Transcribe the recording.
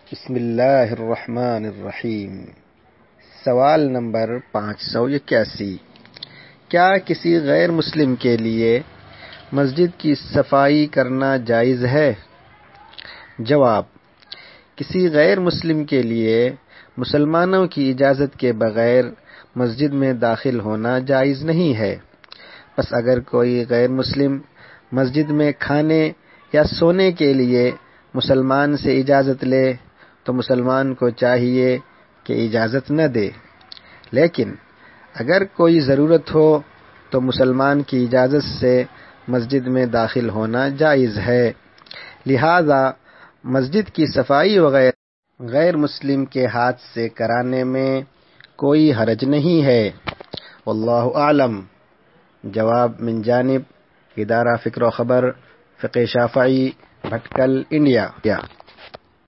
بسم اللہ الرحمن الرحیم۔ سوال نمبر 581۔ کیا کسی غیر مسلم کے لیے مسجد کی صفائی کرنا جائز ہے؟ جواب: کسی غیر مسلم کے لیے مسلمانوں کی اجازت کے بغیر مسجد میں داخل ہونا جائز نہیں ہے۔ پس اگر کوئی غیر مسلم مسجد میں کھانے یا سونے کے لیے مسلمان سے اجازت لے تو مسلمان کو چاہیے کہ اجازت نہ دے، لیکن اگر کوئی ضرورت ہو تو مسلمان کی اجازت سے مسجد میں داخل ہونا جائز ہے۔ لہذا مسجد کی صفائی وغیرہ غیر مسلم کے ہاتھ سے کرانے میں کوئی حرج نہیں ہے۔ واللہ اعلم۔ جواب من جانب ادارہ فکر و خبر، فقہ شافعی، بھٹکل، انڈیا۔